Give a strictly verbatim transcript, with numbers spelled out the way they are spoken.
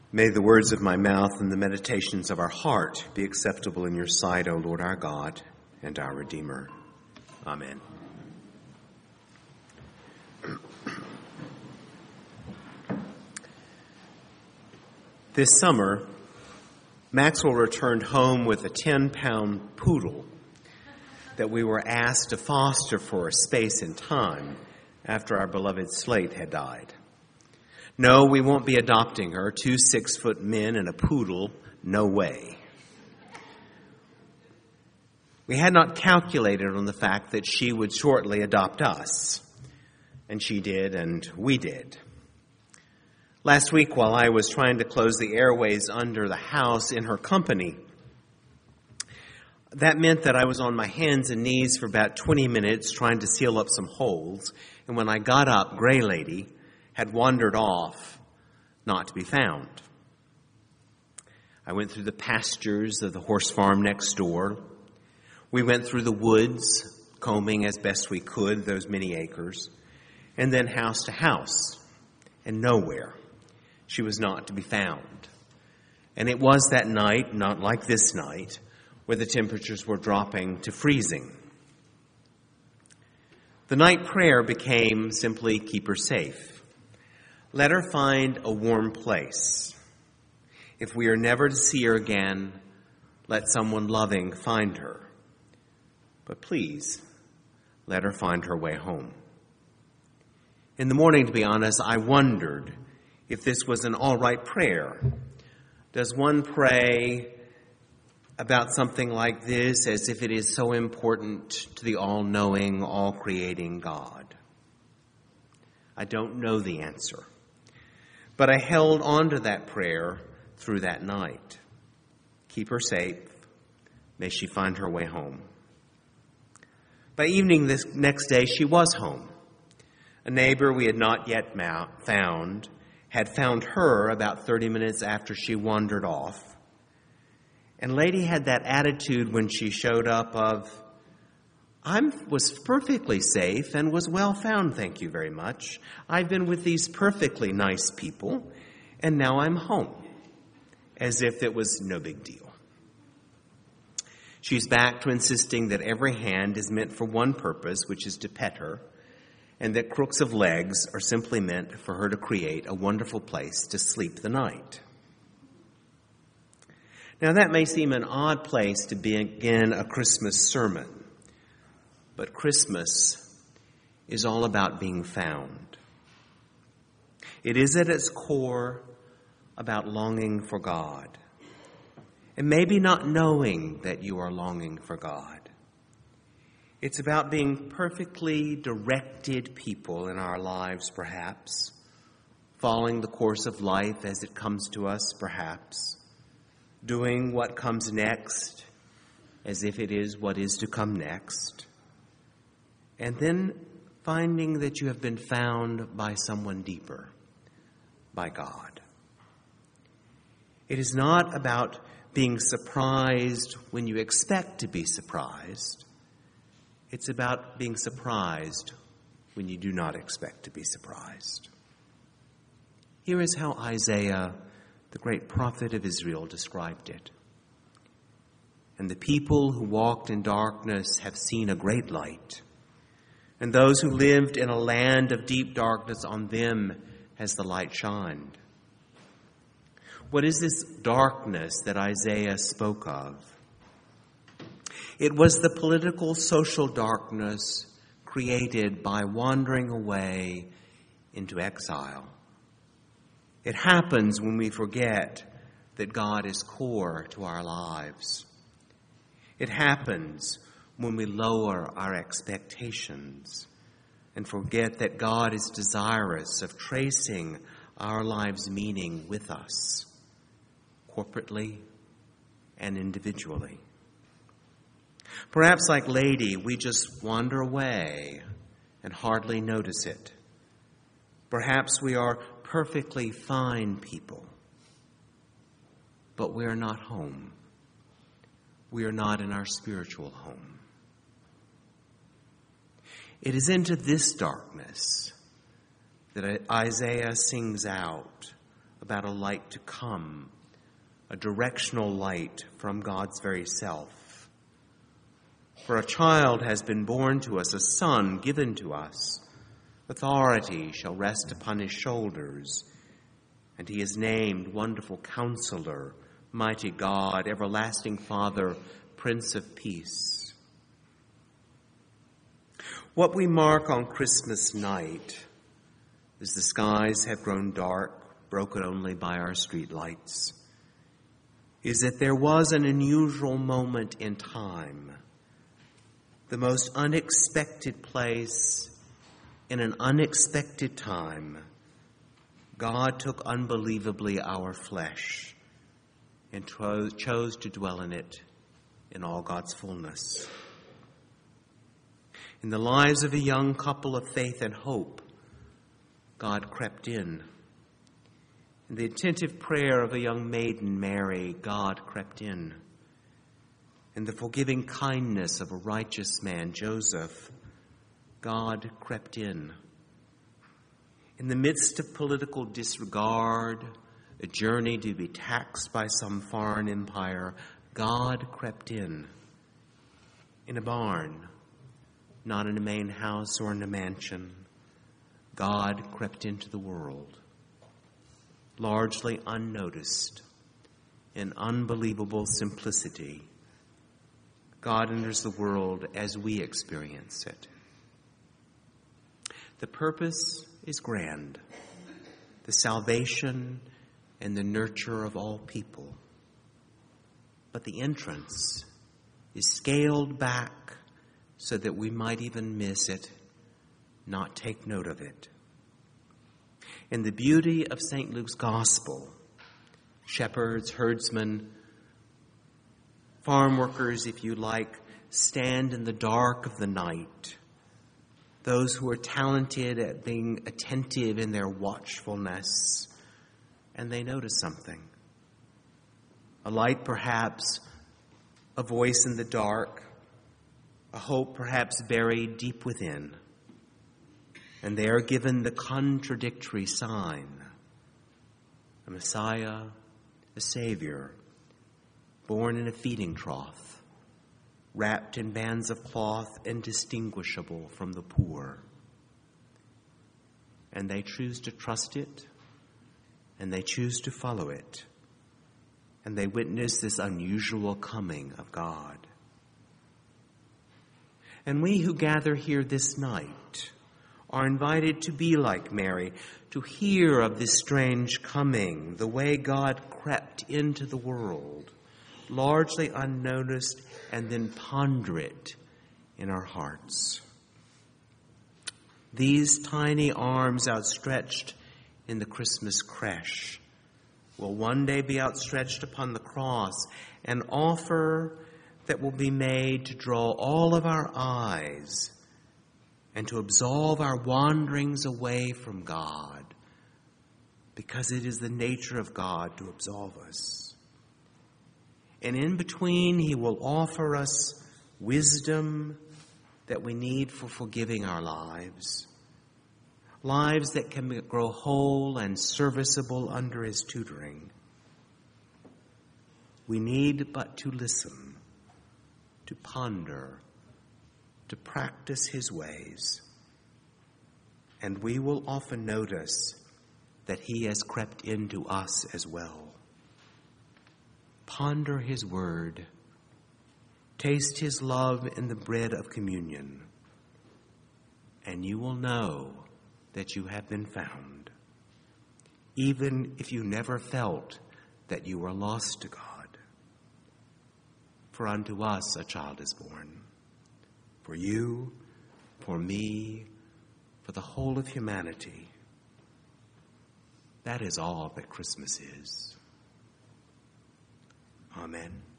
May the words of my mouth and the meditations of our heart be acceptable in your sight, O Lord our God and our Redeemer. Amen. This summer, Maxwell returned home with a ten-pound poodle that we were asked to foster for a space and time after our beloved Slate had died. No, we won't be adopting her. Two six-foot men and a poodle, no way. We had not calculated on the fact that she would shortly adopt us. And she did, and we did. Last week, while I was trying to close the airways under the house in her company, that meant that I was on my hands and knees for about twenty minutes trying to seal up some holes. And when I got up, Gray Lady had wandered off, not to be found. I went through the pastures of the horse farm next door. We went through the woods, combing as best we could those many acres, and then house to house, and nowhere. She was not to be found. And it was that night, not like this night, where the temperatures were dropping to freezing. The night prayer became simply keep her safe. Let her find a warm place. If we are never to see her again, let someone loving find her. But please, let her find her way home. In the morning, to be honest, I wondered if this was an all right prayer. Does one pray about something like this as if it is so important to the all-knowing, all-creating God? I don't know the answer. But I held on to that prayer through that night. Keep her safe. May she find her way home. By evening this next day, she was home. A neighbor we had not yet found had found her about thirty minutes after she wandered off. And Lady had that attitude when she showed up of, I was perfectly safe and was well found, thank you very much. I've been with these perfectly nice people, and now I'm home, as if it was no big deal. She's back to insisting that every hand is meant for one purpose, which is to pet her, and that crooks of legs are simply meant for her to create a wonderful place to sleep the night. Now, that may seem an odd place to begin a Christmas sermon. But Christmas is all about being found. It is at its core about longing for God. And maybe not knowing that you are longing for God. It's about being perfectly directed people in our lives, perhaps. Following the course of life as it comes to us, perhaps. Doing what comes next as if it is what is to come next. And then finding that you have been found by someone deeper, by God. It is not about being surprised when you expect to be surprised. It's about being surprised when you do not expect to be surprised. Here is how Isaiah, the great prophet of Israel, described it. And the people who walked in darkness have seen a great light. And those who lived in a land of deep darkness, on them has the light shined. What is this darkness that Isaiah spoke of? It was the political, social darkness created by wandering away into exile. It happens when we forget that God is core to our lives. It happens when we lower our expectations and forget that God is desirous of tracing our lives' meaning with us, corporately and individually. Perhaps like Lady, we just wander away and hardly notice it. Perhaps we are perfectly fine people, but we are not home. We are not in our spiritual home. It is into this darkness that Isaiah sings out about a light to come, a directional light from God's very self. For a child has been born to us, a son given to us. Authority shall rest upon his shoulders, and he is named Wonderful Counselor, Mighty God, Everlasting Father, Prince of Peace. What we mark on Christmas night, as the skies have grown dark, broken only by our street lights, is that there was an unusual moment in time, the most unexpected place, in an unexpected time. God took unbelievably our flesh and tro- chose to dwell in it in all God's fullness. In the lives of a young couple of faith and hope, God crept in. In the attentive prayer of a young maiden, Mary, God crept in. In the forgiving kindness of a righteous man, Joseph, God crept in. In the midst of political disregard, a journey to be taxed by some foreign empire, God crept in. In a barn, not in a main house or in a mansion, God crept into the world, largely unnoticed, in unbelievable simplicity. God enters the world as we experience it. The purpose is grand, the salvation and the nurture of all people. But the entrance is scaled back so that we might even miss it, not take note of it. In the beauty of Saint Luke's Gospel, shepherds, herdsmen, farm workers, if you like, stand in the dark of the night. Those who are talented at being attentive in their watchfulness, and they notice something. A light, perhaps, a voice in the dark, a hope perhaps buried deep within. And they are given the contradictory sign: a Messiah, a Savior, born in a feeding trough, wrapped in bands of cloth, indistinguishable from the poor. And they choose to trust it, and they choose to follow it, and they witness this unusual coming of God. And we who gather here this night are invited to be like Mary, to hear of this strange coming, the way God crept into the world, largely unnoticed, and then ponder it in our hearts. These tiny arms outstretched in the Christmas creche will one day be outstretched upon the cross, an offer that will be made to draw all of our eyes and to absolve our wanderings away from God, because it is the nature of God to absolve us. And in between, he will offer us wisdom that we need for forgiving our lives, lives that can grow whole and serviceable under his tutoring. We need but to listen, to ponder, to practice his ways, and we will often notice that he has crept into us as well. Ponder his word. Taste his love in the bread of communion, and you will know that you have been found, even if you never felt that you were lost to God. For unto us a child is born, for you, for me, for the whole of humanity. That is all that Christmas is. Amen.